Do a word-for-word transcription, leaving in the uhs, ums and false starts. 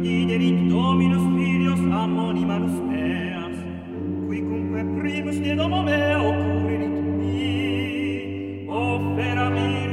viderit Dominus Filius ammonimanus meas, quicunque primus de domo mea occurrit mi, offera mi